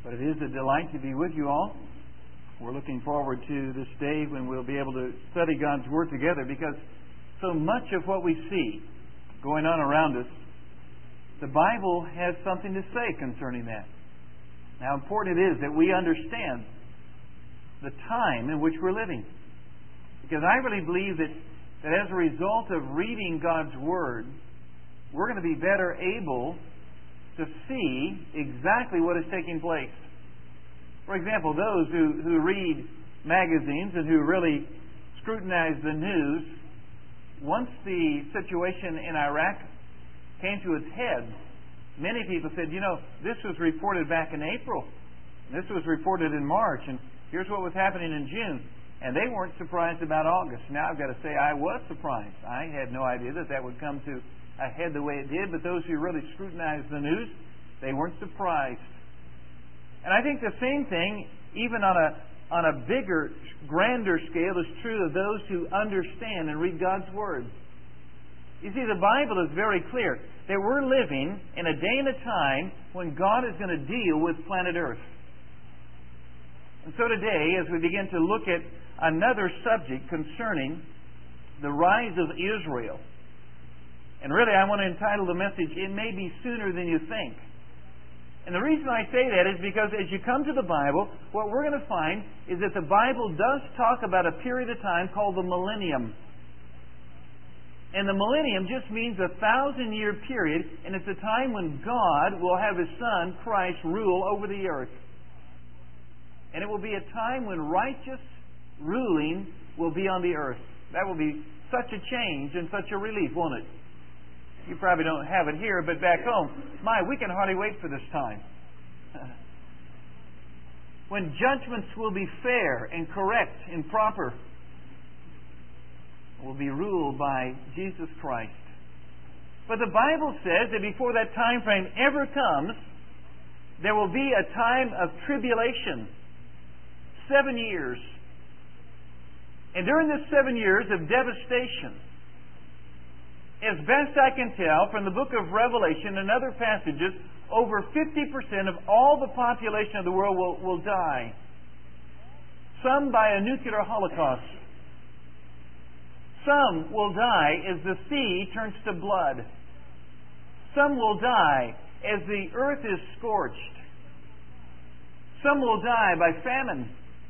But it is a delight to be with you all. We're looking forward to this day when we'll be able to study God's Word together, because so much of what we see going on around us, the Bible has something to say concerning that. How important it is that we understand the time in which we're living. Because I really believe that as a result of reading God's Word, we're going to be better able to see exactly what is taking place. For example, those who read magazines and who really scrutinize the news, once the situation in Iraq came to its head, many people said, this was reported back in April, and this was reported in March, and here's what was happening in June. And they weren't surprised about August. Now I've got to say I was surprised. I had no idea that would come to a head the way it did, but those who really scrutinized the news, they weren't surprised. And I think the same thing, even on a bigger, grander scale, is true of those who understand and read God's Word. You see, the Bible is very clear that we're living in a day and a time when God is going to deal with planet Earth. And so today, as we begin to look at another subject concerning the rise of Israel, and really I want to entitle the message, "It May Be Sooner Than You Think." And the reason I say that is because as you come to the Bible, what we're going to find is that the Bible does talk about a period of time called the millennium. And the millennium just means a 1,000-year period, and it's a time when God will have His Son, Christ, rule over the earth. And it will be a time when righteous ruling will be on the earth. That will be such a change and such a relief, won't it? You probably don't have it here, but back home, we can hardly wait for this time. When judgments will be fair and correct and proper, will be ruled by Jesus Christ. But the Bible says that before that time frame ever comes, there will be a time of tribulation. 7 years. And during this 7 years of devastation, as best I can tell from the book of Revelation and other passages, over 50% of all the population of the world will die. Some by a nuclear holocaust. Some will die as the sea turns to blood. Some will die as the earth is scorched. Some will die by famine.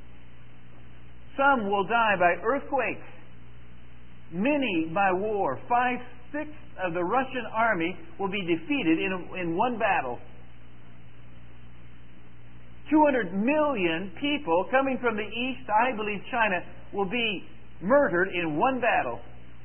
Some will die by earthquake. Many by war. 5/6 of the Russian army will be defeated in one battle. 200 million people coming from the east, I believe China, will be murdered in one battle.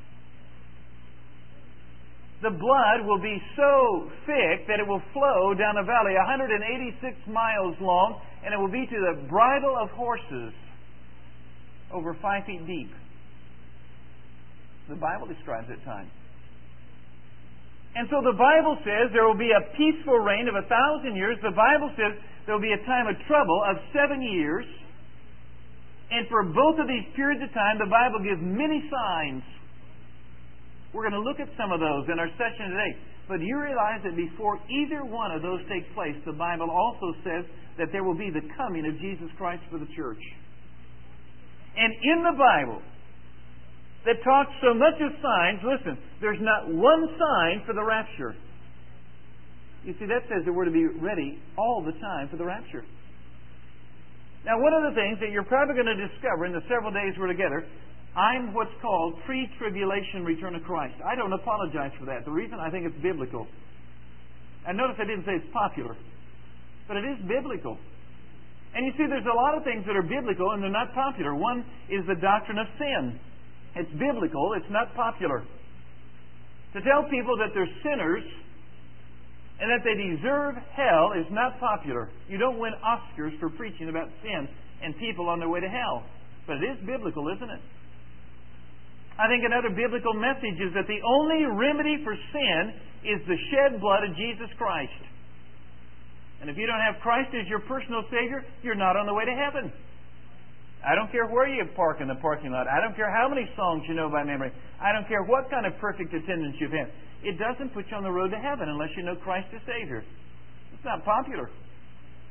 The blood will be so thick that it will flow down a valley 186 miles long, and it will be to the bridle of horses, over 5 feet deep. The Bible describes that time. And so the Bible says there will be a peaceful reign of 1,000 years. The Bible says there will be a time of trouble of 7 years. And for both of these periods of time, the Bible gives many signs. We're going to look at some of those in our session today. But you realize that before either one of those takes place, the Bible also says that there will be the coming of Jesus Christ for the church. And in the Bible that talks so much of signs, listen, there's not one sign for the rapture. You see, that says that we're to be ready all the time for the rapture. Now, one of the things that you're probably going to discover in the several days we're together, I'm what's called pre-tribulation return of Christ. I don't apologize for that. The reason, I think it's biblical. And notice I didn't say it's popular, but it is biblical. And you see, there's a lot of things that are biblical and they're not popular. One is the doctrine of sin. It's biblical, it's not popular. To tell people that they're sinners and that they deserve hell is not popular. You don't win Oscars for preaching about sin and people on their way to hell. But it is biblical, isn't it? I think another biblical message is that the only remedy for sin is the shed blood of Jesus Christ. And if you don't have Christ as your personal Savior, you're not on the way to heaven. I don't care where you park in the parking lot. I don't care how many songs you know by memory. I don't care what kind of perfect attendance you've had. It doesn't put you on the road to heaven unless you know Christ as Savior. It's not popular.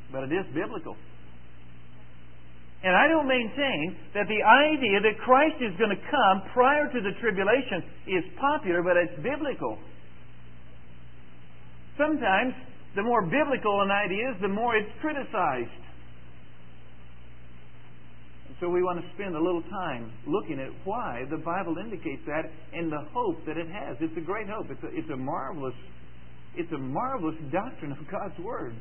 but it is biblical. And I don't maintain that the idea that Christ is going to come prior to the tribulation is popular, but it's biblical. Sometimes, the more biblical an idea is, the more it's criticized. And so we want to spend a little time looking at why the Bible indicates that and the hope that it has. It's a great hope. It's a marvelous doctrine of God's Word.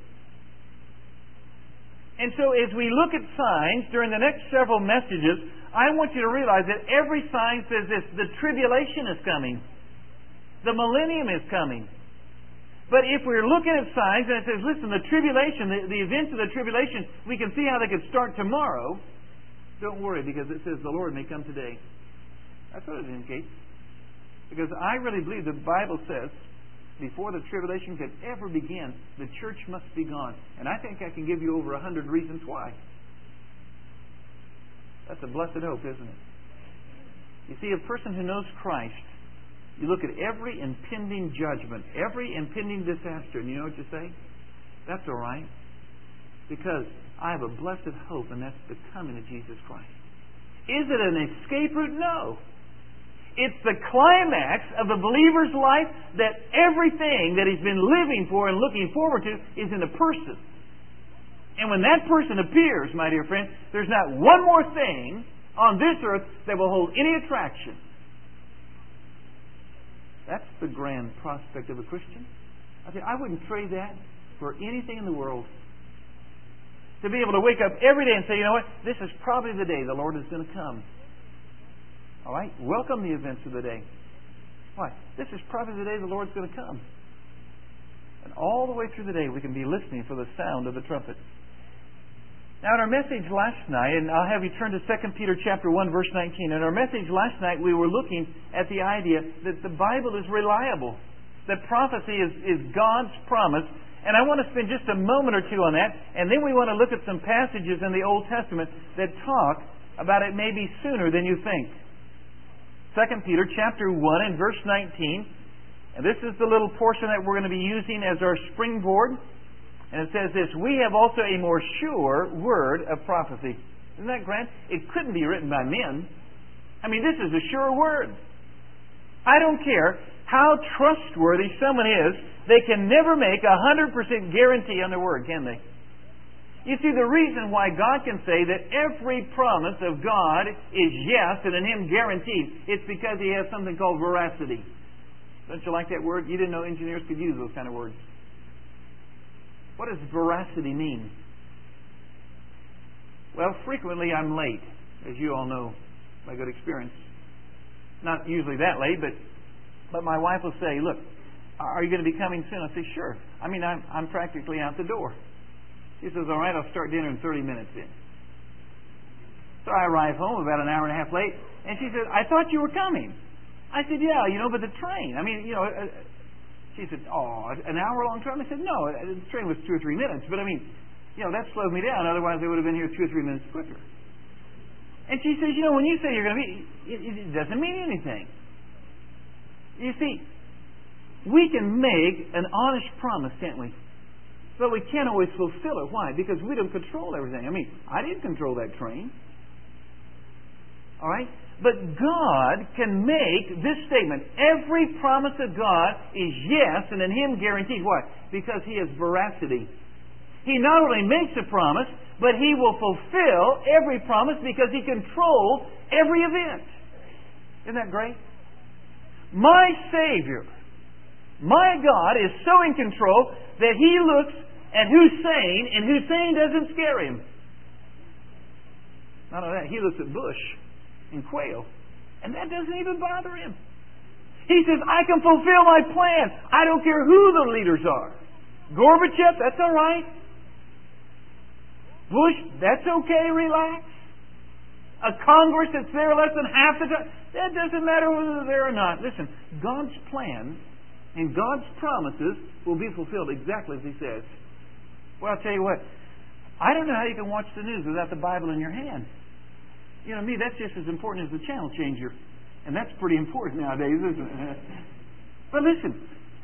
And so as we look at signs during the next several messages, I want you to realize that every sign says this: the tribulation is coming. The millennium is coming. But if we're looking at signs and it says, listen, the tribulation, the events of the tribulation, we can see how they could start tomorrow, don't worry, because it says the Lord may come today. That's what it indicates. Because I really believe the Bible says, before the tribulation could ever begin, the church must be gone. And I think I can give you over 100 reasons why. That's a blessed hope, isn't it? You see, a person who knows Christ, you look at every impending judgment, every impending disaster, and you know what you say? That's all right. Because I have a blessed hope, and that's the coming of Jesus Christ. Is it an escape route? No. It's the climax of the believer's life, that everything that he's been living for and looking forward to is in a person. And when that person appears, my dear friend, there's not one more thing on this earth that will hold any attraction. That's the grand prospect of a Christian. I wouldn't trade that for anything in the world. To be able to wake up every day and say, you know what, this is probably the day the Lord is going to come. All right? Welcome the events of the day. Why? This is probably the day the Lord's going to come. And all the way through the day we can be listening for the sound of the trumpet. Now in our message last night, and I'll have you turn to 2 Peter chapter 1 verse 19. In our message last night we were looking at the idea that the Bible is reliable. That prophecy is God's promise. And I want to spend just a moment or two on that. And then we want to look at some passages in the Old Testament that talk about it maybe sooner than you think. 2 Peter chapter 1 and verse 19. And this is the little portion that we're going to be using as our springboard. And it says this: we have also a more sure word of prophecy. Isn't that grand? It couldn't be written by men. I mean, this is a sure word. I don't care how trustworthy someone is, they can never make 100% guarantee on their word, can they? You see, the reason why God can say that every promise of God is yes and in Him guaranteed, it's because He has something called veracity. Don't you like that word? You didn't know engineers could use those kind of words. What does veracity mean? Well, frequently I'm late, as you all know by good experience. Not usually that late, but my wife will say, look, are you going to be coming soon? I say, sure. I mean, I'm practically out the door. She says, all right, I'll start dinner in 30 minutes then. So I arrive home about an hour and a half late, and she says, I thought you were coming. I said, yeah, but the train. I mean, she said, oh, an hour-long train? I said, no, the train was 2 or 3 minutes. But I mean, that slowed me down. Otherwise, I would have been here 2 or 3 minutes quicker. And she says, when you say you're going to be, it doesn't mean anything. You see, we can make an honest promise, can't we? But we can't always fulfill it. Why? Because we don't control everything. I mean, I didn't control that train. All right? But God can make this statement. Every promise of God is yes, and in Him guaranteed. Why? Because He has veracity. He not only makes a promise, but He will fulfill every promise because He controls every event. Isn't that great? My Savior, my God, is so in control that He looks at Hussein, and Hussein doesn't scare Him. Not only that, He looks at bush and quail, and that doesn't even bother Him. He says, I can fulfill my plan. I don't care who the leaders are. Gorbachev, that's all right. Bush, that's okay, relax. A Congress that's there less than half the time, that doesn't matter whether they're there or not. Listen, God's plan and God's promises will be fulfilled exactly as He says. Well, I'll tell you what, I don't know how you can watch the news without the Bible in your hand. Me, that's just as important as the channel changer. And that's pretty important nowadays, isn't it? But listen,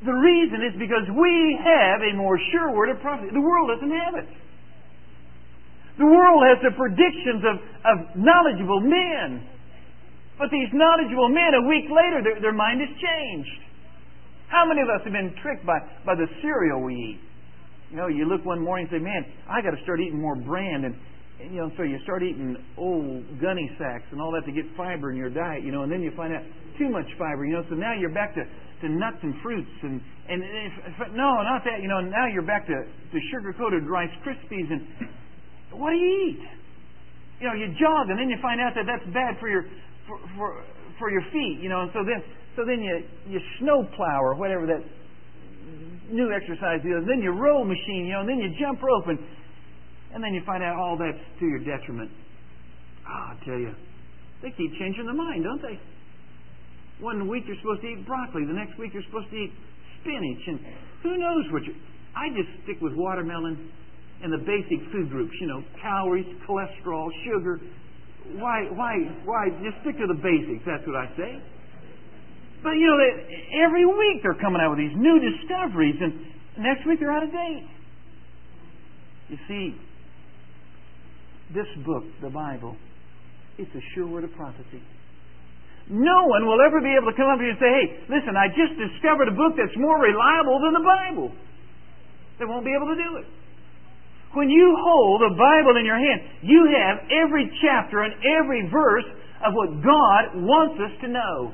The reason is because we have a more sure word of prophecy. The world doesn't have it. The world has the predictions of knowledgeable men. But these knowledgeable men, a week later, their mind has changed. How many of us have been tricked by the cereal we eat? You know, you look one morning and say, man, I got to start eating more bran. And you know, so you start eating old gunny sacks and all that to get fiber in your diet, you know, and then you find out too much fiber, you know, so now you're back to nuts and fruits and no, not that, you know, now you're back to sugar-coated Rice Krispies. And what do you eat? You know, you jog and then you find out that that's bad for your feet, you know, and so then you snowplow or whatever that new exercise is, and then you row machine, you know, and then you jump rope, and then you find out all that's to your detriment. I tell you, they keep changing their mind, don't they? One week you're supposed to eat broccoli, the next week you're supposed to eat spinach, and who knows what you... I just stick with watermelon and the basic food groups, you know, calories, cholesterol, sugar. Why just stick to the basics, that's what I say. But, you know, every week they're coming out with these new discoveries, and next week they're out of date. You see, this book, the Bible, it's a sure word of prophecy. No one will ever be able to come up to you and say, hey, listen, I just discovered a book that's more reliable than the Bible. They won't be able to do it. When you hold the Bible in your hand, you have every chapter and every verse of what God wants us to know.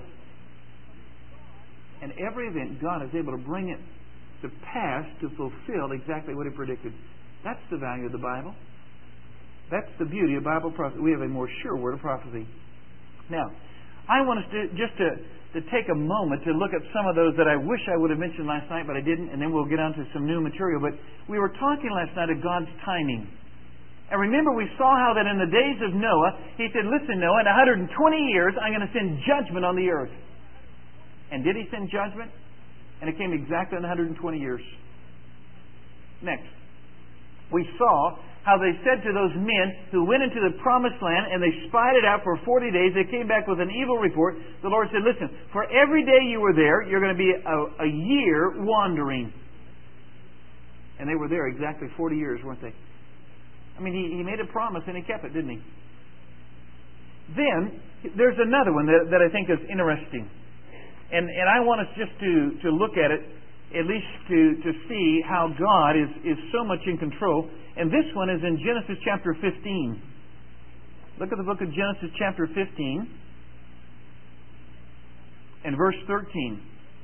And every event, God is able to bring it to pass to fulfill exactly what He predicted. That's the value of the Bible. That's the beauty of Bible prophecy. We have a more sure word of prophecy. Now, I want us to take a moment to look at some of those that I wish I would have mentioned last night, but I didn't, and then we'll get on to some new material. But we were talking last night of God's timing. And remember, we saw how that in the days of Noah, He said, listen, Noah, in 120 years, I'm going to send judgment on the earth. And did He send judgment? And it came exactly in 120 years. Next, we saw how they said to those men who went into the promised land and they spied it out for 40 days, they came back with an evil report. The Lord said, listen, for every day you were there, you're going to be a year wandering. And they were there exactly 40 years, weren't they? I mean, he made a promise and He kept it, didn't He? Then, there's another one that I think is interesting. And I want us just to look at it, at least to see how God is so much in control. And this one is in Genesis chapter 15. Look at the book of Genesis chapter 15 and verse 13.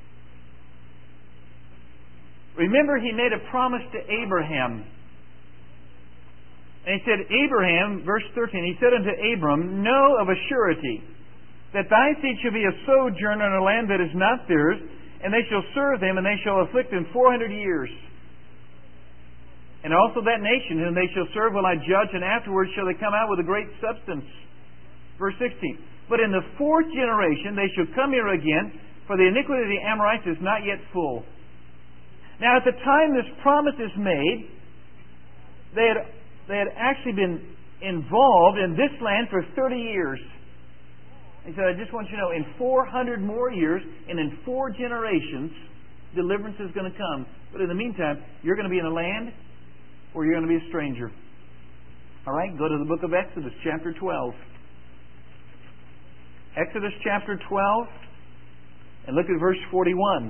Remember, He made a promise to Abraham. And He said, Abraham, verse 13, He said unto Abram, know of a surety that thy seed shall be a sojourner in a land that is not theirs, and they shall serve them, and they shall afflict them 400 years. And also that nation whom they shall serve will I judge, and afterwards shall they come out with a great substance. Verse 16. But in the fourth generation they shall come here again, for the iniquity of the Amorites is not yet full. Now at the time this promise is made, they had actually been involved in this land for 30 years. He said, I just want you to know, in 400 more years, and in 4 generations, deliverance is going to come. But in the meantime, you're going to be in a land or you're going to be a stranger. All right, go to the book of Exodus, chapter 12. Exodus chapter 12, and look at verse 41.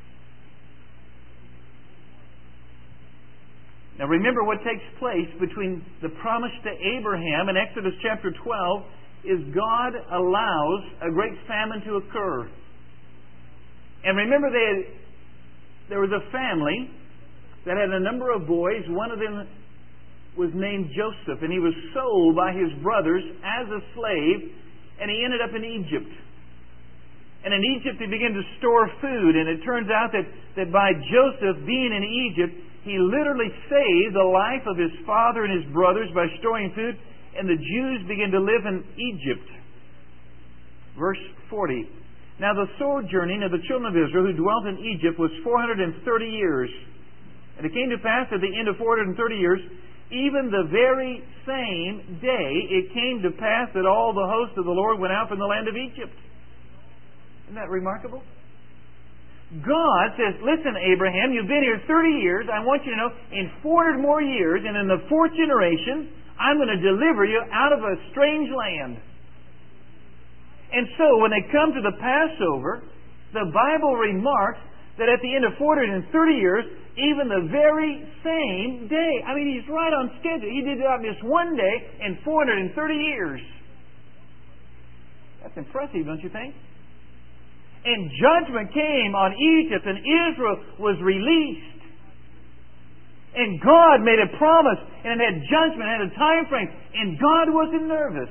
Now remember what takes place between the promise to Abraham and Exodus chapter 12 is God allows a great famine to occur. And remember, there was a family that had a number of boys. One of them was named Joseph, and he was sold by his brothers as a slave, and he ended up in Egypt. And in Egypt he began to store food, and it turns out that by Joseph being in Egypt, he literally saved the life of his father and his brothers by storing food, and the Jews began to live in Egypt. Verse 40. Now the sojourning of the children of Israel who dwelt in Egypt was 430 years. And it came to pass at the end of 430 years, even the very same day, it came to pass that all the hosts of the Lord went out from the land of Egypt. Isn't that remarkable? God says, listen, Abraham, you've been here 30 years. I want you to know, in 400 more years, and in the fourth generation, I'm going to deliver you out of a strange land. And so, when they come to the Passover, the Bible remarks that at the end of 430 years, even the very same day, I mean, he's right on schedule. He did it on this one day in 430 years. That's impressive, don't you think? And judgment came on Egypt, and Israel was released. And God made a promise, and it had judgment, had a time frame, and God wasn't nervous.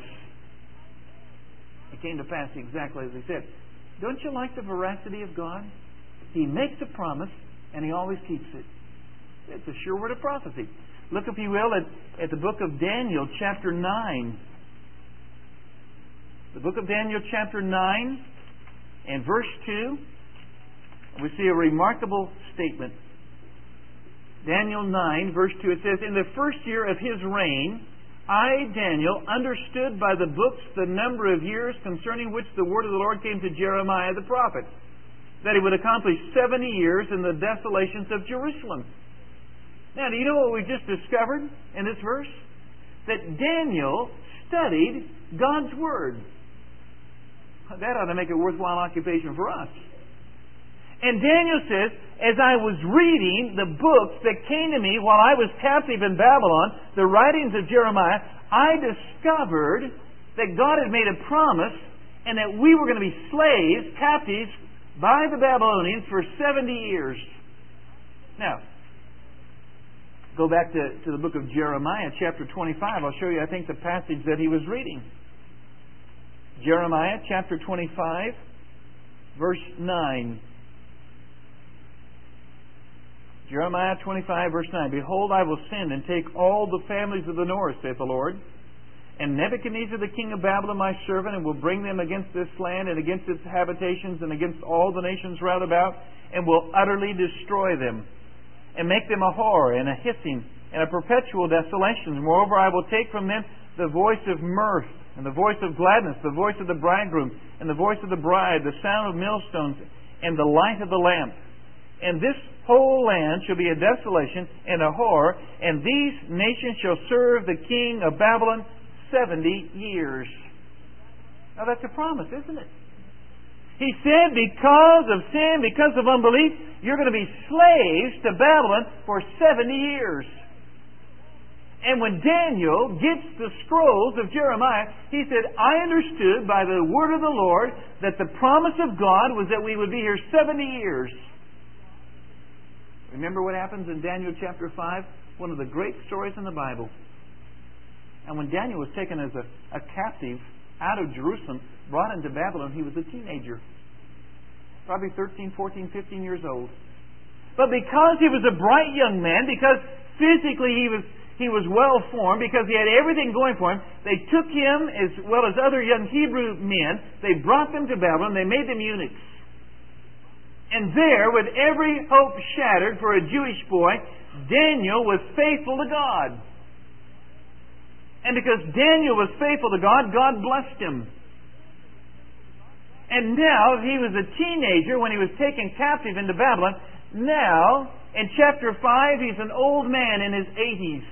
It came to pass exactly as He said. Don't you like the veracity of God? He makes a promise, and He always keeps it. It's a sure word of prophecy. Look, if you will, at the book of Daniel, chapter 9. The book of Daniel, chapter 9. In verse 2, we see a remarkable statement. Daniel 9, verse 2, it says, In the first year of his reign, I, Daniel, understood by the books the number of years concerning which the word of the Lord came to Jeremiah the prophet, that he would accomplish 70 years in the desolations of Jerusalem. Now, do you know what we just discovered in this verse? That Daniel studied God's Word. That ought to make it a worthwhile occupation for us. And Daniel says, as I was reading the books that came to me while I was captive in Babylon, the writings of Jeremiah, I discovered that God had made a promise and that we were going to be slaves, captives, by the Babylonians for 70 years. Now, go back to the book of Jeremiah, chapter 25. I'll show you, I think, the passage that he was reading. Jeremiah chapter 25, verse 9. Jeremiah 25, verse 9. Behold, I will send and take all the families of the north, saith the Lord, and Nebuchadnezzar the king of Babylon my servant, and will bring them against this land and against its habitations and against all the nations round about, and will utterly destroy them, and make them a horror and a hissing and a perpetual desolation. Moreover, I will take from them the voice of mirth, and the voice of gladness, the voice of the bridegroom, and the voice of the bride, the sound of millstones, and the light of the lamp. And this whole land shall be a desolation and a horror, and these nations shall serve the king of Babylon 70 years. Now that's a promise, isn't it? He said, because of sin, because of unbelief, you're going to be slaves to Babylon for 70 years. And when Daniel gets the scrolls of Jeremiah, he said, I understood by the word of the Lord that the promise of God was that we would be here 70 years. Remember what happens in Daniel chapter 5? One of the great stories in the Bible. And when Daniel was taken as a captive out of Jerusalem, brought into Babylon, he was a teenager. Probably 13, 14, 15 years old. But because he was a bright young man, because physically he was well formed, because he had everything going for him, they took him as well as other young Hebrew men, they brought them to Babylon, they made them eunuchs. And there, with every hope shattered for a Jewish boy, Daniel was faithful to God. And because Daniel was faithful to God, God blessed him. And now, he was a teenager when he was taken captive into Babylon. Now, in chapter 5, he's an old man in his 80s.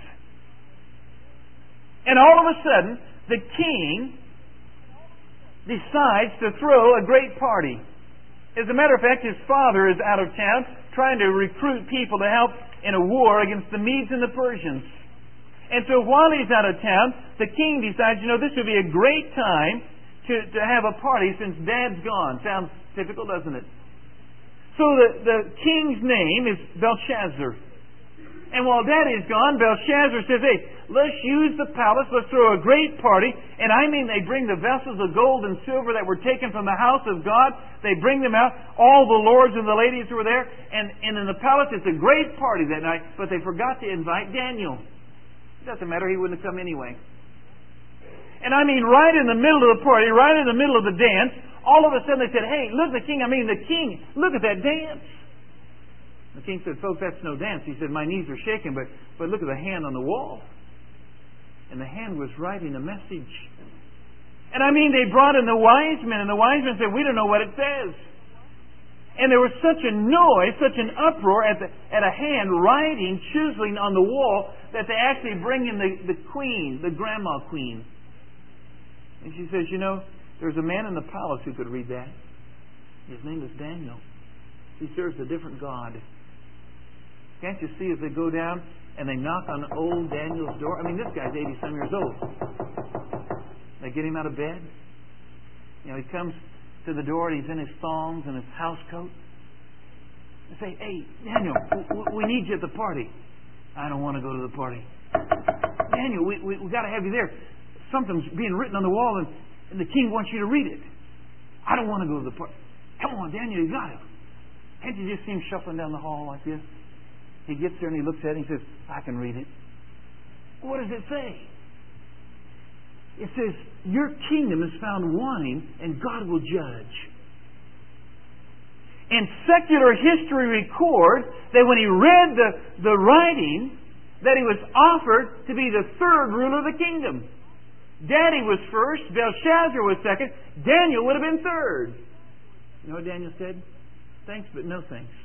And all of a sudden, the king decides to throw a great party. As a matter of fact, his father is out of town trying to recruit people to help in a war against the Medes and the Persians. And so while he's out of town, the king decides, this would be a great time to have a party since Dad's gone. Sounds typical, doesn't it? So the king's name is Belshazzar. And while Dad is gone, Belshazzar says, hey, let's use the palace, let's throw a great party. And I mean, they bring the vessels of gold and silver that were taken from the house of God. They bring them out, all the lords and the ladies who were there. And in the palace, it's a great party that night. But they forgot to invite Daniel. It doesn't matter, he wouldn't have come anyway. And I mean, right in the middle of the party, right in the middle of the dance, all of a sudden they said, hey, look, the king, look at that dance. The king said, folks, that's no dance. He said, my knees are shaking, but look at the hand on the wall. And the hand was writing a message. And I mean, they brought in the wise men, and the wise men said, we don't know what it says. And there was such a noise, such an uproar at a hand writing, chiseling on the wall, that they actually bring in the queen, the grandma queen. And she says, you know, there's a man in the palace who could read that. His name is Daniel. He serves a different God. Can't you see as they go down and they knock on old Daniel's door? I mean, this guy's 80-some years old. They get him out of bed. You know, he comes to the door and he's in his thongs and his house coat. They say, hey, Daniel, we need you at the party. I don't want to go to the party. Daniel, we got to have you there. Something's being written on the wall and the king wants you to read it. I don't want to go to the party. Come on, Daniel, you got to. Can't you just see him shuffling down the hall like this? He gets there and he looks at it and he says, I can read it. What does it say? It says, your kingdom is found wanting and God will judge. And secular history records that when he read the writing, that he was offered to be the third ruler of the kingdom. Daddy was first, Belshazzar was second, Daniel would have been third. You know what Daniel said? Thanks, but no thanks.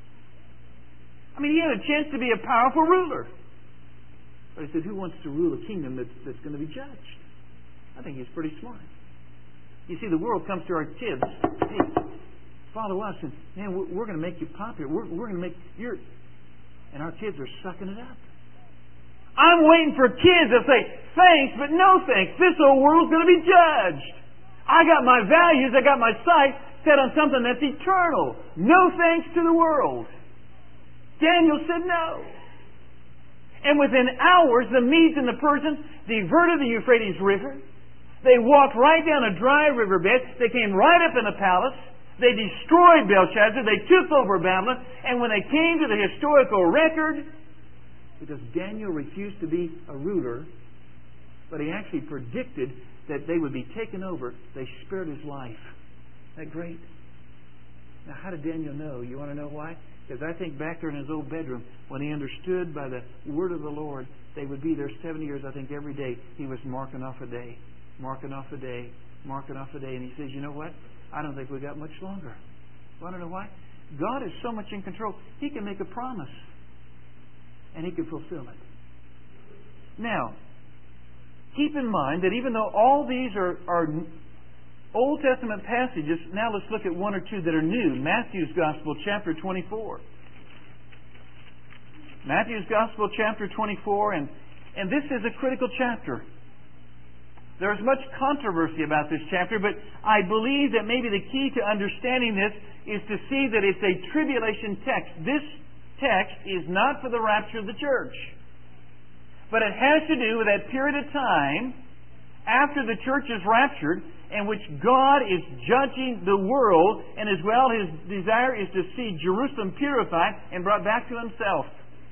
I mean, he had a chance to be a powerful ruler. But he said, who wants to rule a kingdom that's going to be judged? I think he's pretty smart. You see, the world comes to our kids. Hey, follow us, and man, we're going to make you popular. We're going to make your... And our kids are sucking it up. I'm waiting for kids that say, thanks, but no thanks. This old world's going to be judged. I got my values, I got my sight set on something that's eternal. No thanks to the world. Daniel said no. And within hours, the Medes and the Persians diverted the Euphrates River. They walked right down a dry riverbed. They came right up in the palace. They destroyed Belshazzar. They took over Babylon. And when they came to the historical record, because Daniel refused to be a ruler, but he actually predicted that they would be taken over, they spared his life. Isn't that great? Now, how did Daniel know? You want to know why? Because I think back there in his old bedroom, when he understood by the word of the Lord, they would be there 7 years, I think every day, he was marking off a day. Marking off a day, marking off a day. And he says, you know what? I don't think we got much longer. Want to know why? God is so much in control. He can make a promise. And He can fulfill it. Now, keep in mind that even though all these are Old Testament passages, now let's look at one or two that are new. Matthew's Gospel, chapter 24. Matthew's Gospel, chapter 24, and this is a critical chapter. There's much controversy about this chapter, but I believe that maybe the key to understanding this is to see that it's a tribulation text. This text is not for the rapture of the church, but it has to do with that period of time after the church is raptured, in which God is judging the world, and as well His desire is to see Jerusalem purified and brought back to Himself.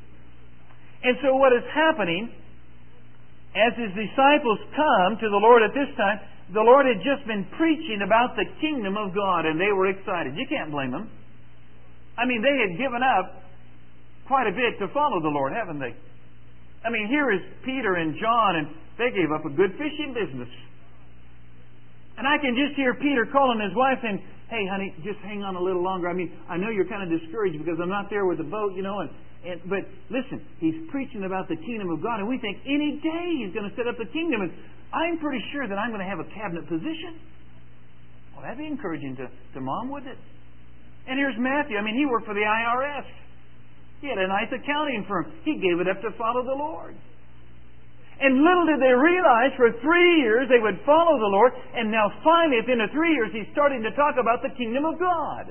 And so what is happening, as His disciples come to the Lord at this time, the Lord had just been preaching about the kingdom of God, and they were excited. You can't blame them. I mean, they had given up quite a bit to follow the Lord, haven't they? I mean, here is Peter and John, and they gave up a good fishing business. And I can just hear Peter calling his wife saying, hey, honey, just hang on a little longer. I mean, I know you're kind of discouraged because I'm not there with the boat, you know. But listen, he's preaching about the kingdom of God, and we think any day he's going to set up the kingdom. And I'm pretty sure that I'm going to have a cabinet position. Well, that'd be encouraging to Mom, wouldn't it? And here's Matthew. I mean, he worked for the IRS. He had a nice accounting firm. He gave it up to follow the Lord. And little did they realize, for 3 years they would follow the Lord, and now finally, at the end of 3 years, He's starting to talk about the kingdom of God.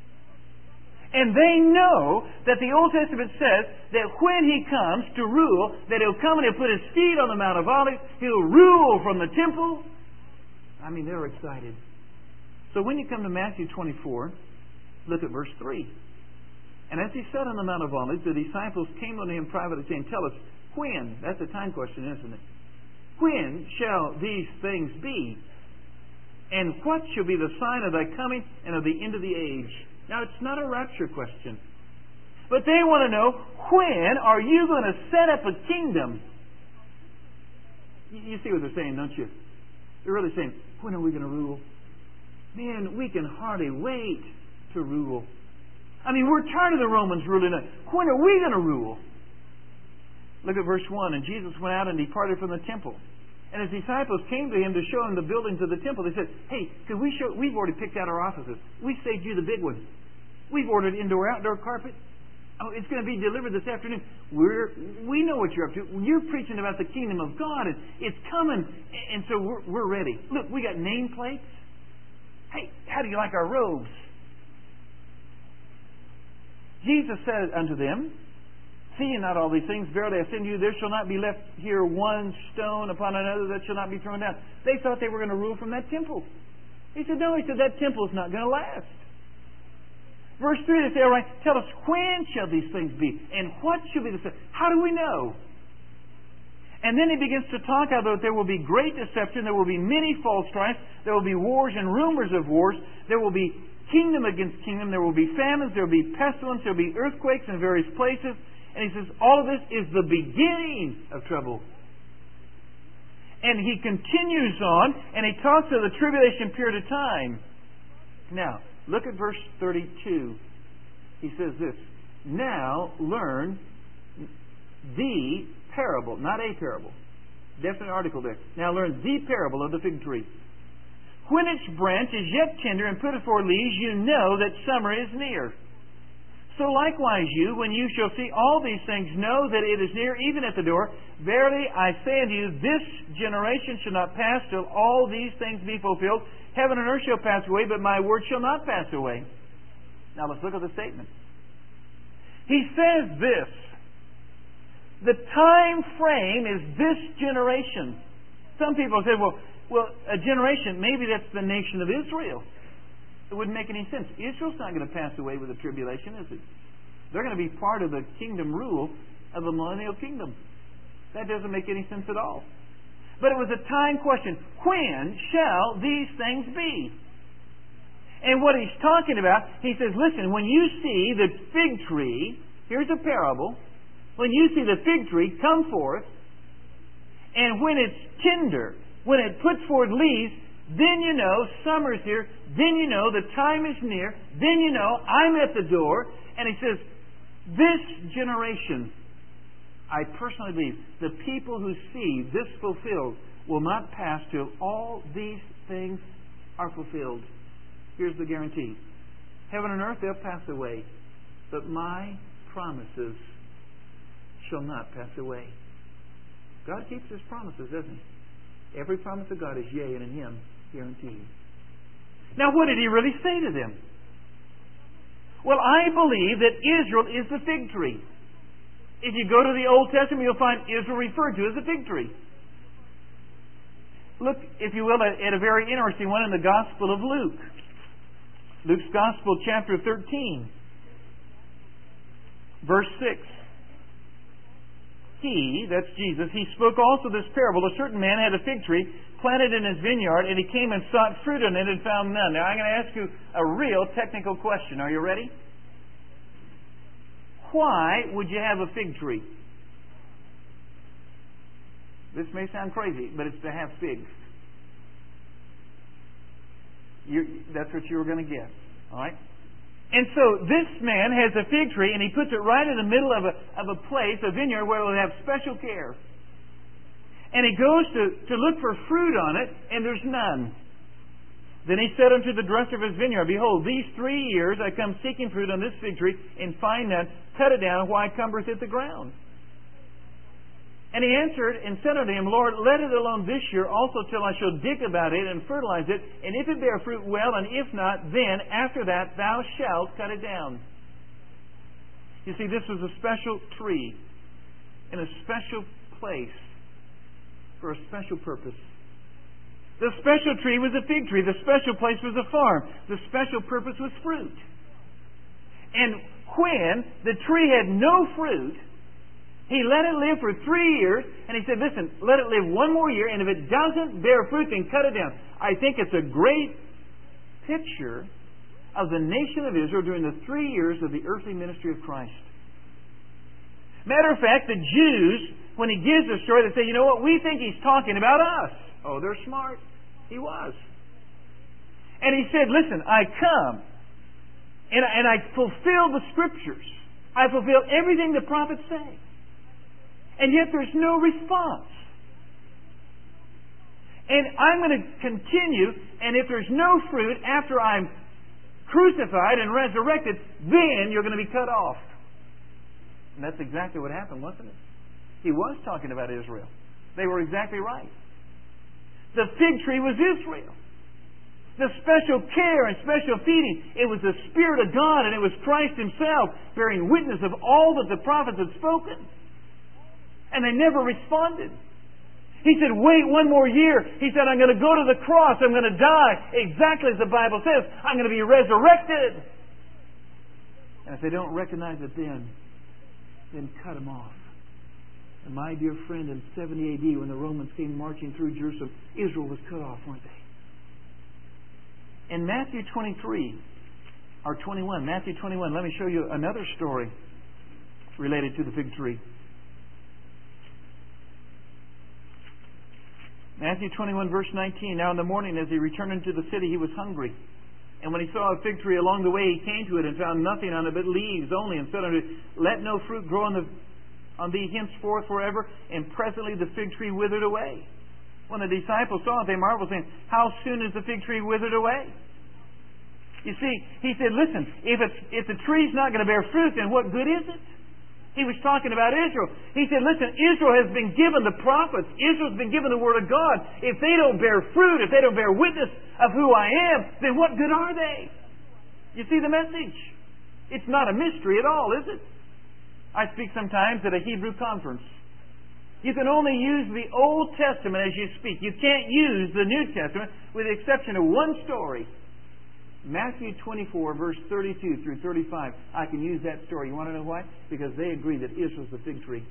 And they know that the Old Testament says that when He comes to rule, that He'll come and He'll put His feet on the Mount of Olives, He'll rule from the temple. I mean, they're excited. So when you come to Matthew 24, look at verse 3. And as He sat on the Mount of Olives, the disciples came unto Him privately, saying, tell us, when? That's a time question, isn't it? When shall these things be? And what shall be the sign of Thy coming and of the end of the age? Now, it's not a rapture question. But they want to know, when are you going to set up a kingdom? You see what they're saying, don't you? They're really saying, when are we going to rule? Man, we can hardly wait to rule. I mean, we're tired of the Romans ruling us. When are we going to rule? Look at verse 1. And Jesus went out and departed from the temple. And his disciples came to him to show him the buildings of the temple. They said, hey, we've already picked out our offices. We saved you the big one. We've ordered indoor-outdoor carpet. Oh, it's going to be delivered this afternoon. We know what you're up to. You're preaching about the kingdom of God, and it's coming, and so we're ready. Look, we got nameplates. Hey, how do you like our robes? Jesus said unto them, see ye not all these things? Verily I say unto you, there shall not be left here one stone upon another that shall not be thrown down. They thought they were going to rule from that temple. He said, no. He said, that temple is not going to last. Verse 3, they say, all right, tell us, when shall these things be? And what shall be the sign? How do we know? And then he begins to talk about there will be great deception, there will be many false Christs, there will be wars and rumors of wars, there will be kingdom against kingdom, there will be famines, there will be pestilence, there will be earthquakes in various places. And he says, all of this is the beginning of trouble. And he continues on, and he talks of the tribulation period of time. Now, look at verse 32. He says this, now learn the parable, not a parable. Definite article there. Now learn the parable of the fig tree. When its branch is yet tender and putteth forth leaves, you know that summer is near. So likewise you, when you shall see all these things, know that it is near, even at the door. Verily I say unto you, this generation shall not pass till all these things be fulfilled. Heaven and earth shall pass away, but my word shall not pass away. Now let's look at the statement. He says this. The time frame is this generation. Some people say, well, a generation, maybe that's the nation of Israel. It wouldn't make any sense. Israel's not going to pass away with the tribulation, is it? They're going to be part of the kingdom rule of the millennial kingdom. That doesn't make any sense at all. But it was a time question. When shall these things be? And what he's talking about, he says, listen, when you see the fig tree, here's a parable. When you see the fig tree come forth, and when it's tender, when it puts forth leaves, then you know summer's here, then you know the time is near, then you know I'm at the door. And he says, this generation, I personally believe, the people who see this fulfilled will not pass till all these things are fulfilled. Here's the guarantee. Heaven and earth, they'll pass away, but my promises shall not pass away. God keeps His promises, doesn't He? Every promise of God is yea, and in Him guaranteed. Now, what did He really say to them? Well, I believe that Israel is the fig tree. If you go to the Old Testament, you'll find Israel referred to as a fig tree. Look, if you will, at a very interesting one in the Gospel of Luke. Luke's Gospel, chapter 13, verse 6. He, that's Jesus, He spoke also this parable. A certain man had a fig tree planted in his vineyard, and he came and sought fruit on it and found none. Now, I'm going to ask you a real technical question. Are you ready? Why would you have a fig tree? This may sound crazy, but it's to have figs. That's what you were going to guess. All right? And so this man has a fig tree, and he puts it right in the middle of a place, a vineyard, where it will have special care. And he goes to look for fruit on it, and there's none. Then he said unto the dresser of his vineyard, behold, these 3 years I come seeking fruit on this fig tree, and find none. Cut it down, why cumbereth it the ground? And he answered and said unto him, Lord, let it alone this year also till I shall dig about it and fertilize it. And if it bear fruit, well, and if not, then after that thou shalt cut it down. You see, this was a special tree in a special place for a special purpose. The special tree was a fig tree. The special place was a farm. The special purpose was fruit. And when the tree had no fruit, He let it live for 3 years, and He said, listen, let it live 1 more year, and if it doesn't bear fruit, then cut it down. I think it's a great picture of the nation of Israel during the 3 years of the earthly ministry of Christ. Matter of fact, the Jews, when He gives the story, they say, you know what, we think He's talking about us. Oh, they're smart. He was. And He said, listen, I come, And I fulfill the Scriptures. I fulfill everything the prophets say. And yet there's no response. And I'm going to continue, and if there's no fruit after I'm crucified and resurrected, then you're going to be cut off. And that's exactly what happened, wasn't it? He was talking about Israel. They were exactly right. The fig tree was Israel. The special care and special feeding, it was the Spirit of God, and it was Christ Himself bearing witness of all that the prophets had spoken. And they never responded. He said, wait one more year. He said, I'm going to go to the cross. I'm going to die exactly as the Bible says. I'm going to be resurrected. And if they don't recognize it then cut them off. And my dear friend, in 70 AD, when the Romans came marching through Jerusalem, Israel was cut off, weren't they? In Matthew 23, or 21, Matthew 21, let me show you another story related to the fig tree. Matthew 21, verse 19. Now in the morning, as he returned into the city, he was hungry. And when he saw a fig tree along the way, he came to it and found nothing on it but leaves only, and said unto it, let no fruit grow on thee henceforth forever. And presently the fig tree withered away. When the disciples saw it, they marveled, saying, how soon is the fig tree withered away? You see, he said, listen, if the tree's not going to bear fruit, then what good is it? He was talking about Israel. He said, listen, Israel has been given the prophets. Israel's been given the Word of God. If they don't bear fruit, if they don't bear witness of who I am, then what good are they? You see the message? It's not a mystery at all, is it? I speak sometimes at a Hebrew conference. You can only use the Old Testament as you speak. You can't use the New Testament with the exception of one story. Matthew 24, verse 32 through 35. I can use that story. You want to know why? Because they agree that Israel's the fig tree.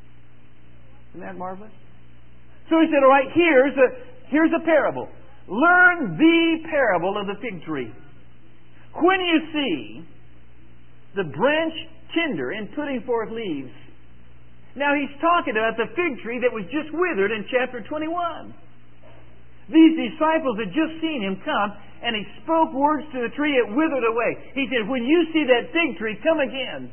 Isn't that marvelous? So he said, all right, here's a parable. Learn the parable of the fig tree. When you see the branch tender and putting forth leaves. Now he's talking about the fig tree that was just withered in chapter 21. These disciples had just seen him come, and he spoke words to the tree, it withered away. He said, when you see that fig tree, come again.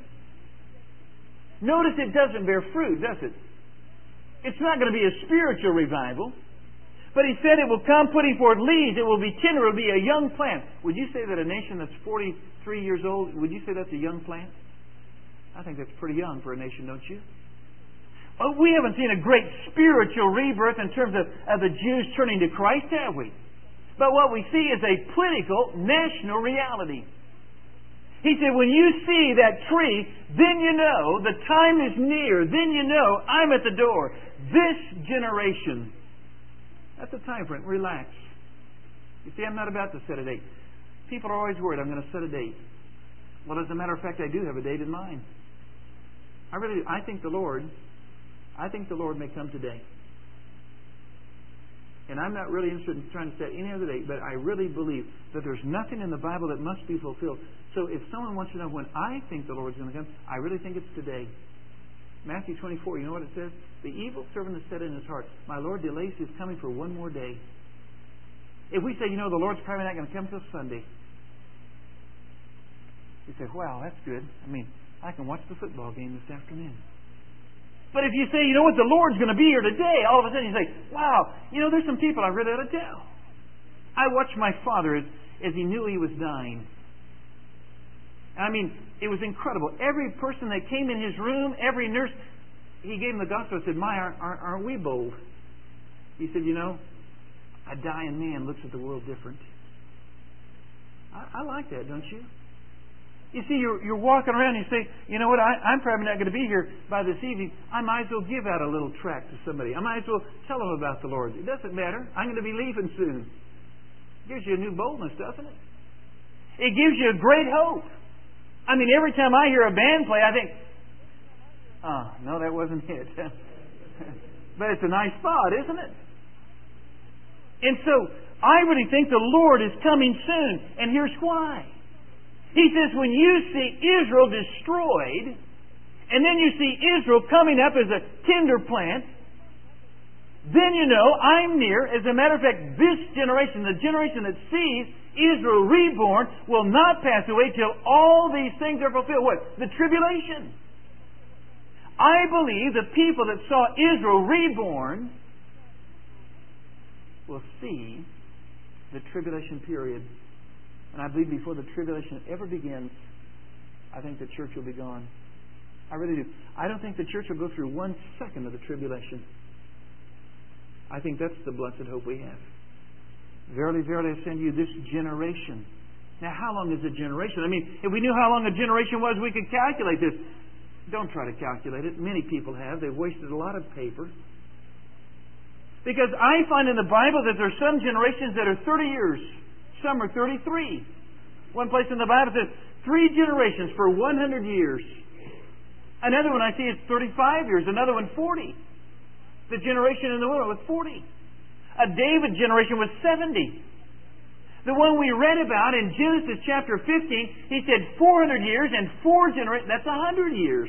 Notice it doesn't bear fruit, does it? It's not going to be a spiritual revival. But he said it will come putting forth leaves, it will be tender, it will be a young plant. Would you say that a nation that's 43 years old, would you say that's a young plant? I think that's pretty young for a nation, don't you? Well, we haven't seen a great spiritual rebirth in terms of the Jews turning to Christ, have we? But what we see is a political, national reality. He said, when you see that tree, then you know the time is near. Then you know I'm at the door. This generation. That's a time frame. Relax. You see, I'm not about to set a date. People are always worried I'm going to set a date. Well, as a matter of fact, I do have a date in mind. I think the Lord may come today. And I'm not really interested in trying to set any other date, but I really believe that there's nothing in the Bible that must be fulfilled. So if someone wants to know when I think the Lord's going to come, I really think it's today. Matthew 24, you know what it says? The evil servant has said in his heart, my Lord delays his coming for one more day. If we say, the Lord's probably not going to come till Sunday, you say, wow, that's good. I can watch the football game this afternoon. But if you say, the Lord's going to be here today, all of a sudden you say, wow, there's some people I really ought to tell. I watched my father as he knew he was dying. It was incredible. Every person that came in his room, every nurse, he gave him the gospel and said, aren't we bold? He said, a dying man looks at the world different. I like that, don't you? You see, you're walking around and you say, I'm probably not going to be here by this evening. I might as well give out a little tract to somebody. I might as well tell them about the Lord. It doesn't matter. I'm going to be leaving soon. It gives you a new boldness, doesn't it? It gives you a great hope. Every time I hear a band play, I think, no, that wasn't it. But it's a nice thought, isn't it? And so, I really think the Lord is coming soon. And here's why. He says, when you see Israel destroyed, and then you see Israel coming up as a tender plant, then you know I'm near. As a matter of fact, this generation, the generation that sees, Israel reborn will not pass away till all these things are fulfilled. What? The tribulation. I believe the people that saw Israel reborn will see the tribulation period. And I believe before the tribulation ever begins, I think the church will be gone. I really do. I don't think the church will go through 1 second of the tribulation. I think that's the blessed hope we have. Verily, verily, I send you this generation. Now, how long is a generation? I mean, if we knew how long a generation was, we could calculate this. Don't try to calculate it. Many people have. They've wasted a lot of paper. Because I find in the Bible that there are some generations that are 30 years. Some are 33. One place in the Bible says 3 generations for 100 years. Another one I see is 35 years. Another one 40. The generation in the world was 40. A David generation was 70. The one we read about in Genesis chapter 15, he said 400 years and 4 generations. That's 100 years.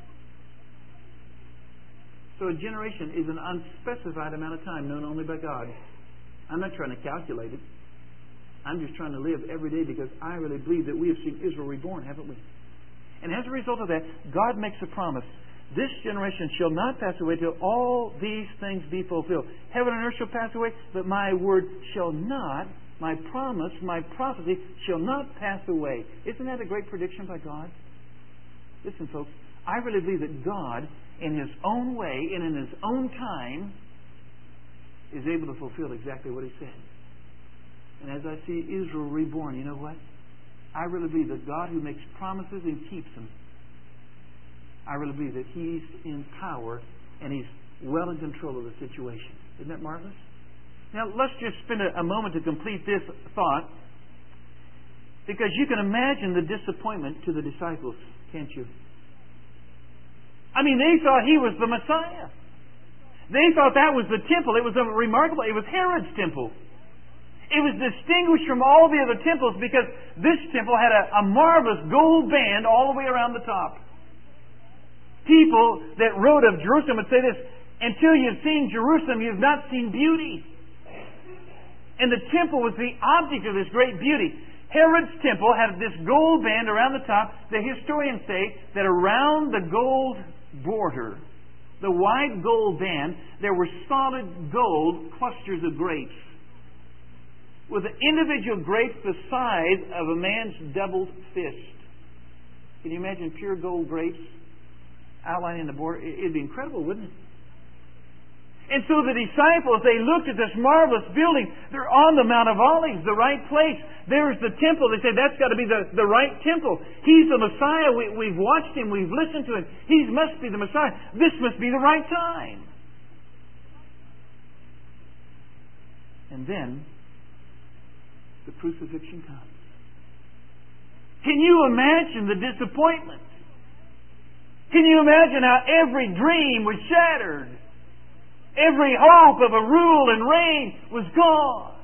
So a generation is an unspecified amount of time known only by God. I'm not trying to calculate it. I'm just trying to live every day because I really believe that we have seen Israel reborn, haven't we? And as a result of that, God makes a promise. This generation shall not pass away till all these things be fulfilled. Heaven and earth shall pass away, but my word shall not, my promise, my prophecy shall not pass away. Isn't that a great prediction by God? Listen, folks, I really believe that God, in His own way and in His own time, is able to fulfill exactly what He said. And as I see Israel reborn, you know what? I really believe that God who makes promises and keeps them, I really believe that He's in power and He's well in control of the situation. Isn't that marvelous? Now, let's just spend a moment to complete this thought, because you can imagine the disappointment to the disciples, can't you? I mean, they thought He was the Messiah. They thought that was the temple. It was remarkable. It was Herod's temple. It was distinguished from all the other temples because this temple had a marvelous gold band all the way around the top. People that wrote of Jerusalem would say this: until you've seen Jerusalem, you've not seen beauty. And the temple was the object of this great beauty. Herod's temple had this gold band around the top. The historians say that around the gold border, the wide gold band, there were solid gold clusters of grapes, with the individual grapes the size of a man's doubled fist. Can you imagine pure gold grapes outlining the border? It'd be incredible, wouldn't it? And so the disciples, they looked at this marvelous building. They're on the Mount of Olives, the right place. There's the temple. They said, that's got to be the right temple. He's the Messiah. We've watched Him. We've listened to Him. He must be the Messiah. This must be the right time. And then the crucifixion comes. Can you imagine the disappointment? Can you imagine how every dream was shattered? Every hope of a rule and reign was gone.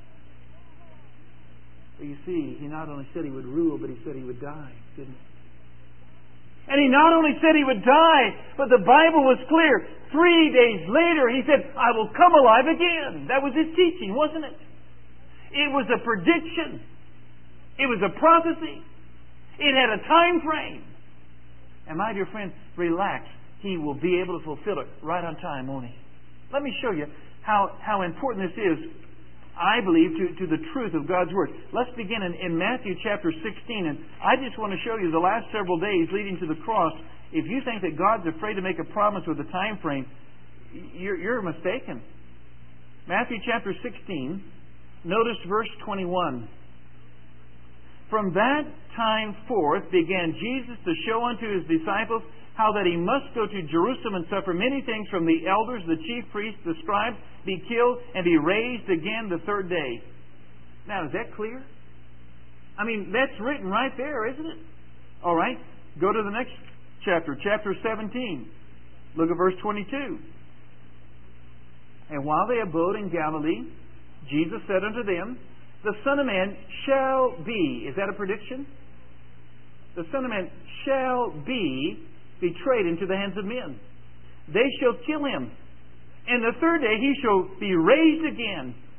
But you see, He not only said He would rule, but He said He would die, didn't He? And He not only said He would die, but the Bible was clear. 3 days later, He said, I will come alive again. That was His teaching, wasn't it? It was a prediction. It was a prophecy. It had a time frame. And my dear friend, relax. He will be able to fulfill it right on time, won't He? Let me show you how important this is, I believe, to the truth of God's Word. Let's begin in Matthew chapter 16. And I just want to show you the last several days leading to the cross. If you think that God's afraid to make a promise with a time frame, you're mistaken. Matthew chapter 16, notice verse 21. From that time forth began Jesus to show unto His disciples how that He must go to Jerusalem and suffer many things from the elders, the chief priests, the scribes, be killed, and be raised again the third day. Now, is that clear? I mean, that's written right there, isn't it? All right, go to the next chapter, chapter 17. Look at verse 22. And while they abode in Galilee, Jesus said unto them, the Son of Man shall be, is that a prediction? The Son of Man shall be betrayed into the hands of men. They shall kill Him. And the third day He shall be raised again.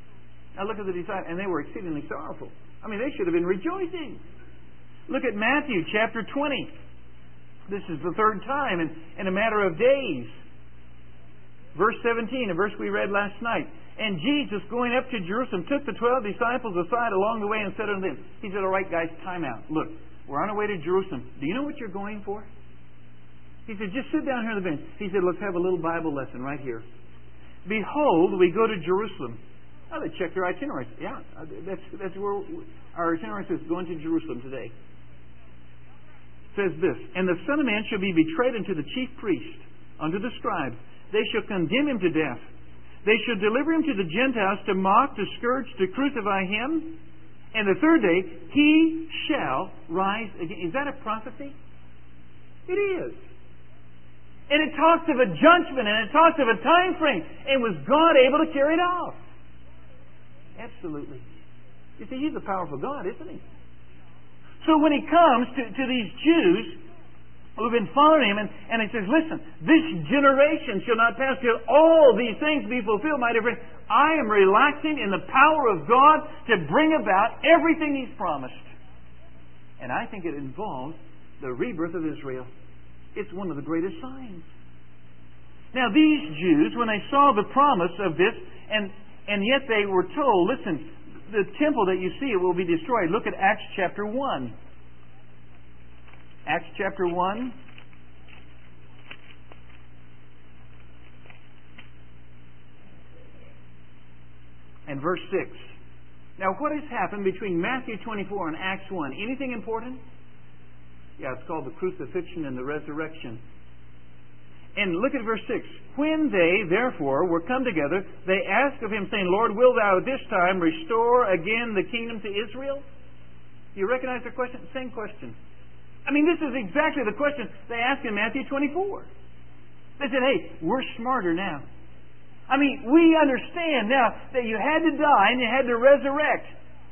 Now look at the disciples, and they were exceedingly sorrowful. I mean, they should have been rejoicing. Look at Matthew chapter 20. This is the third time in a matter of days. Verse 17, a verse we read last night. And Jesus, going up to Jerusalem, took the 12 disciples aside along the way and said unto them, he said, all right, guys, time out. Look, we're on our way to Jerusalem. Do you know what you're going for? He said, just sit down here on the bench. He said, let's have a little Bible lesson right here. Behold, we go to Jerusalem. Oh, they checked their itineraries. Yeah, that's where our itinerary is, going to Jerusalem today. It says this, and the Son of Man shall be betrayed unto the chief priest, unto the scribes. They shall condemn him to death. They shall deliver him to the Gentiles to mock, to scourge, to crucify him. And the third day he shall rise again. Is that a prophecy? It is. And it talks of a judgment, and it talks of a time frame. And was God able to carry it off? Absolutely. You see, He's a powerful God, isn't He? So when He comes to these Jews who've been following Him, and He says, listen, this generation shall not pass till all these things be fulfilled, my dear friend. I am relaxing in the power of God to bring about everything He's promised. And I think it involves the rebirth of Israel. It's one of the greatest signs. Now these Jews, when they saw the promise of this, and yet they were told, listen, the temple that you see, it will be destroyed. Look at Acts chapter 1. Acts chapter 1. And verse 6. Now what has happened between Matthew 24 and Acts 1? Anything important? Yeah, it's called the crucifixion and the resurrection. And look at verse 6. When they, therefore, were come together, they asked of Him, saying, Lord, wilt Thou this time restore again the kingdom to Israel? You recognize the question? Same question. I mean, this is exactly the question they asked in Matthew 24. They said, hey, we're smarter now. I mean, we understand now that you had to die and you had to resurrect.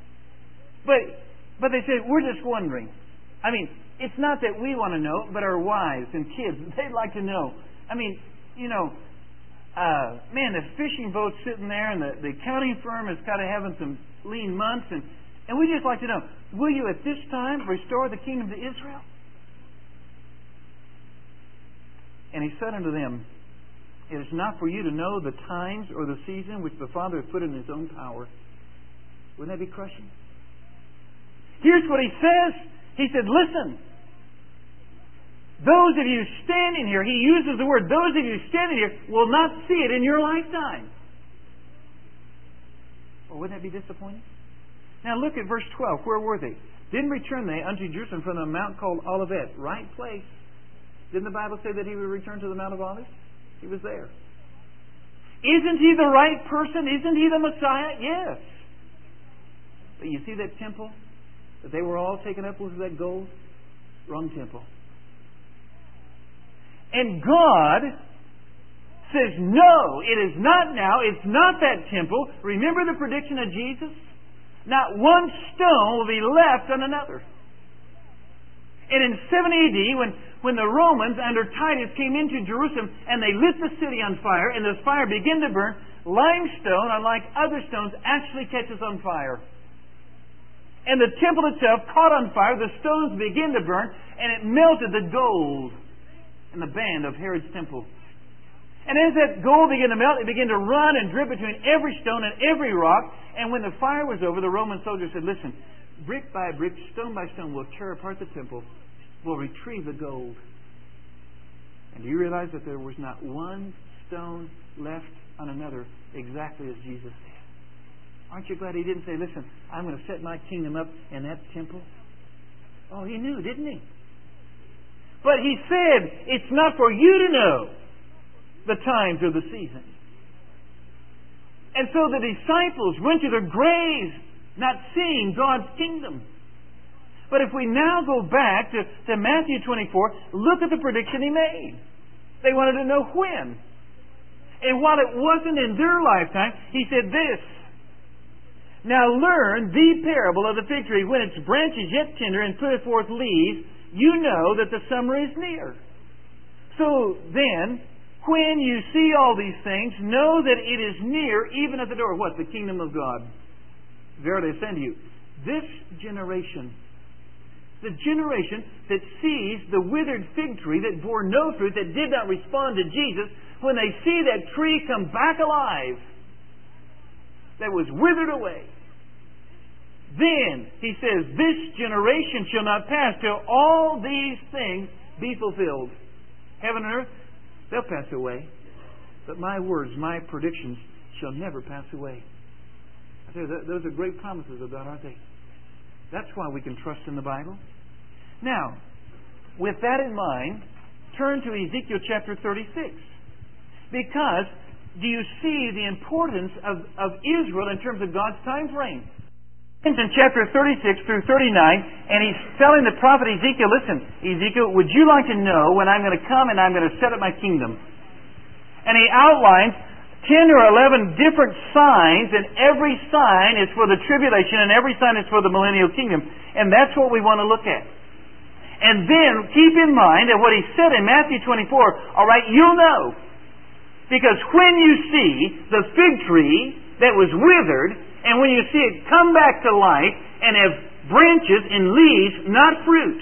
But they said, we're just wondering. I mean, it's not that we want to know, but our wives and kids, they'd like to know. I mean, you know, man, the fishing boat's sitting there and the accounting firm is kind of having some lean months, and we just like to know, will you at this time restore the kingdom to Israel? And He said unto them, it is not for you to know the times or the season which the Father has put in His own power. Wouldn't that be crushing? Here's what He says. He said, listen, those of you standing here, He uses the word, those of you standing here will not see it in your lifetime. Well, wouldn't that be disappointing? Now look at verse 12. Where were they? Then returned they unto Jerusalem from the mount called Olivet. Right place. Didn't the Bible say that He would return to the Mount of Olives? He was there. Isn't He the right person? Isn't He the Messiah? Yes. But you see that temple that they were all taken up with, that gold? Wrong temple. And God says, no, it is not now. It's not that temple. Remember the prediction of Jesus? Not one stone will be left on another. And in 70 AD, when the Romans under Titus came into Jerusalem and they lit the city on fire, and the fire began to burn, limestone, unlike other stones, actually catches on fire. And the temple itself caught on fire, the stones began to burn, and it melted the gold in the band of Herod's temple. And as that gold began to melt, it began to run and drip between every stone and every rock. And when the fire was over, the Roman soldiers said, listen, brick by brick, stone by stone, we'll tear apart the temple. We'll retrieve the gold. And do you realize that there was not one stone left on another, exactly as Jesus said? Aren't you glad He didn't say, listen, I'm going to set my kingdom up in that temple? Oh, He knew, didn't He? But He said, it's not for you to know the times or the seasons. And so the disciples went to their graves not seeing God's kingdom. But if we now go back to Matthew 24, look at the prediction He made. They wanted to know when. And while it wasn't in their lifetime, He said this, now learn the parable of the fig tree. When its branch is yet tender and putteth forth leaves, you know that the summer is near. So then, when you see all these things, know that it is near, even at the door. What? The kingdom of God. verily I say unto you, this generation, the generation that sees the withered fig tree that bore no fruit, that did not respond to Jesus, when they see that tree come back alive, that was withered away, then, he says, this generation shall not pass till all these things be fulfilled. Heaven and earth, they'll pass away. But my words, my predictions, shall never pass away. I tell you, those are great promises of God, aren't they? That's why we can trust in the Bible. Now, with that in mind, turn to Ezekiel chapter 36. Because, do you see the importance of Israel in terms of God's time frame? In chapter 36 through 39, and he's telling the prophet Ezekiel, listen, Ezekiel, would you like to know when I'm going to come and I'm going to set up my kingdom? And he outlines 10 or 11 different signs, and every sign is for the tribulation, and every sign is for the millennial kingdom. And that's what we want to look at. And then, keep in mind that what he said in Matthew 24, all right, you'll know. Because when you see the fig tree that was withered, and when you see it come back to life and have branches and leaves, not fruit.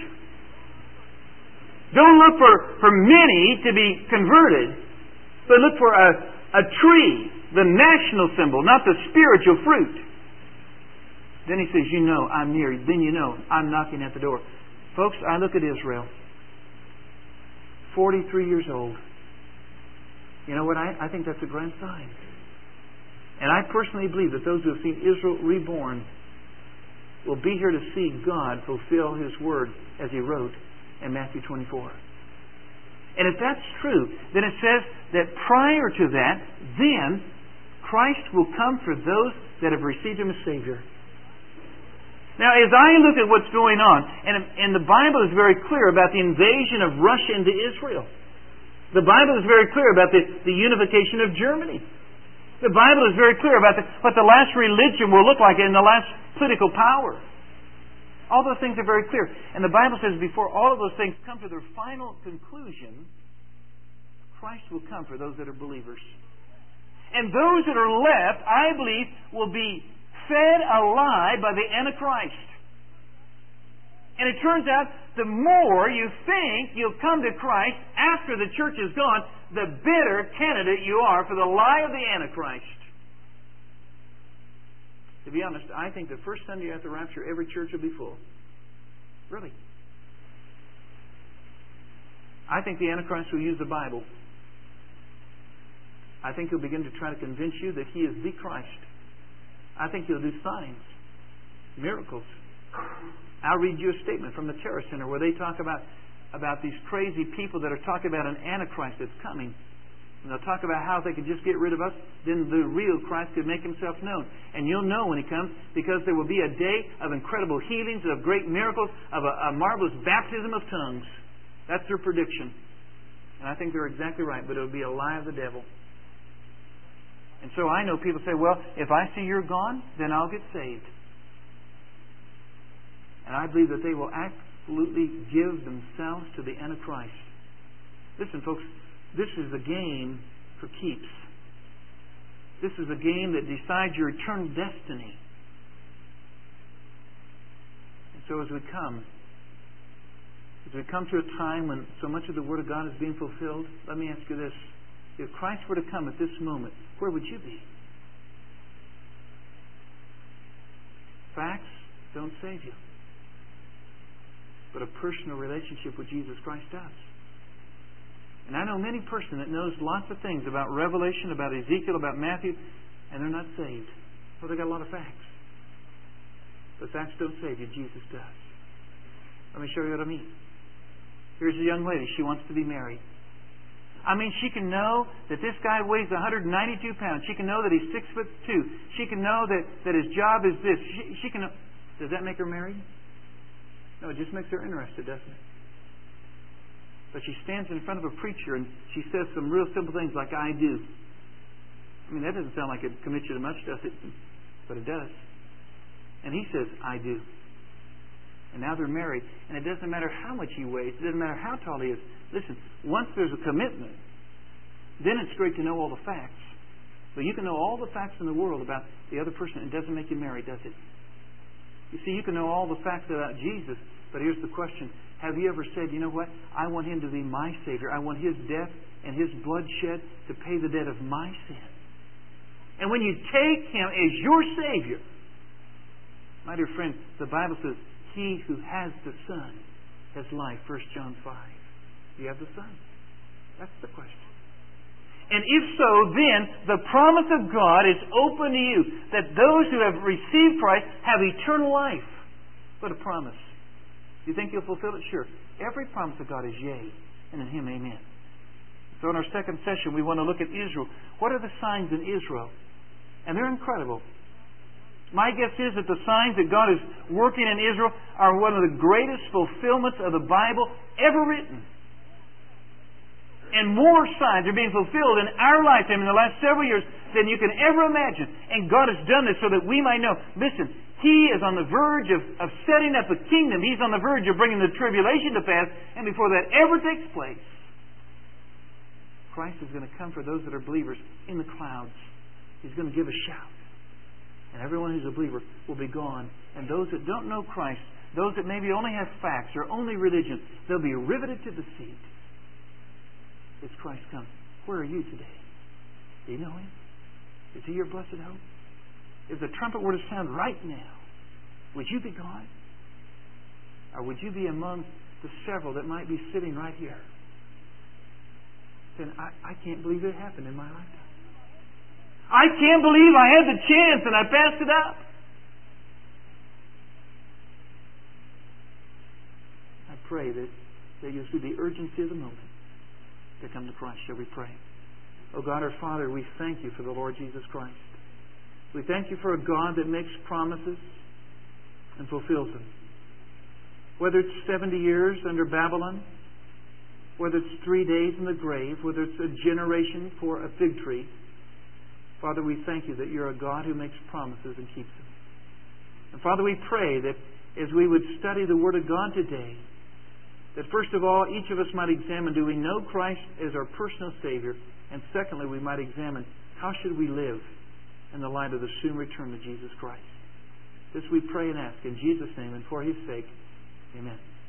Don't look for many to be converted, but look for a tree, the national symbol, not the spiritual fruit. Then he says, you know, I'm near. Then you know, I'm knocking at the door. Folks, I look at Israel, 43 years old. You know what? I think that's a grand sign. And I personally believe that those who have seen Israel reborn will be here to see God fulfill His Word as He wrote in Matthew 24. And if that's true, then it says that prior to that, then Christ will come for those that have received Him as Savior. Now, as I look at what's going on, and the Bible is very clear about the invasion of Russia into Israel. The Bible is very clear about the unification of Germany. The Bible is very clear about what the last religion will look like in the last political power. All those things are very clear. And the Bible says before all of those things come to their final conclusion, Christ will come for those that are believers. And those that are left, I believe, will be fed alive by the Antichrist. And it turns out, the more you think you'll come to Christ after the church is gone, the better candidate you are for the lie of the Antichrist. To be honest, I think the first Sunday after the rapture, every church will be full. Really. I think the Antichrist will use the Bible. I think he'll begin to try to convince you that he is the Christ. I think he'll do signs, miracles. I'll read you a statement from the Terror Center where they talk about these crazy people that are talking about an Antichrist that's coming. And they'll talk about how if they could just get rid of us, then the real Christ could make himself known. And you'll know when he comes, because there will be a day of incredible healings, of great miracles, of a marvelous baptism of tongues. That's their prediction. And I think they're exactly right, but it'll be a lie of the devil. And so I know people say, well, if I see you're gone, then I'll get saved. And I believe that they will absolutely give themselves to the Antichrist. Listen, folks, this is a game for keeps. This is a game that decides your eternal destiny. And so as we come to a time when so much of the Word of God is being fulfilled, let me ask you this. If Christ were to come at this moment, where would you be? Facts don't save you. But a personal relationship with Jesus Christ does. And I know many person that knows lots of things about Revelation, about Ezekiel, about Matthew, and they're not saved. Well, they got a lot of facts. But facts don't save you. Jesus does. Let me show you what I mean. Here's a young lady. She wants to be married. I mean, she can know that this guy weighs 192 pounds. She can know that he's 6'2". She can know that his job is this. She can know. Does that make her married? No, it just makes her interested, doesn't it? But she stands in front of a preacher and she says some real simple things like, I do. I mean, that doesn't sound like it commits you to much, does it? But it does. And he says, I do. And now they're married. And it doesn't matter how much he weighs. It doesn't matter how tall he is. Listen, once there's a commitment, then it's great to know all the facts. But you can know all the facts in the world about the other person. It doesn't make you married, does it? You see, you can know all the facts about Jesus, but here's the question. Have you ever said, you know what? I want Him to be my Savior. I want His death and His blood shed to pay the debt of my sin. And when you take Him as your Savior, my dear friend, the Bible says, He who has the Son has life. 1 John 5. Do you have the Son? That's the question. And if so, then the promise of God is open to you, that those who have received Christ have eternal life. What a promise. Do you think He'll fulfill it? Sure. Every promise of God is yea, and in Him amen. So in our second session, we want to look at Israel. What are the signs in Israel? And they're incredible. My guess is that the signs that God is working in Israel are one of the greatest fulfillments of the Bible ever written. And more signs are being fulfilled in our lifetime in the last several years than you can ever imagine. And God has done this so that we might know, listen, He is on the verge of setting up a kingdom. He's on the verge of bringing the tribulation to pass. And before that ever takes place, Christ is going to come for those that are believers in the clouds. He's going to give a shout. And everyone who's a believer will be gone. And those that don't know Christ, those that maybe only have facts or only religion, they'll be riveted to the seat as Christ comes. Where are you today? Do you know Him? Is He your blessed hope? If the trumpet were to sound right now, would you be gone? Or would you be among the several that might be sitting right here? Then I can't believe it happened in my lifetime. I can't believe I had the chance and I passed it up. I pray that you'll see the urgency of the moment to come to Christ. Shall we pray? Oh God, our Father, we thank You for the Lord Jesus Christ. We thank You for a God that makes promises and fulfills them. Whether it's 70 years under Babylon, whether it's 3 days in the grave, whether it's a generation for a fig tree, Father, we thank You that You're a God who makes promises and keeps them. And Father, we pray that as we would study the Word of God today, that first of all, each of us might examine, do we know Christ as our personal Savior? And secondly, we might examine, how should we live in the light of the soon return of Jesus Christ? This we pray and ask in Jesus' name and for His sake. Amen.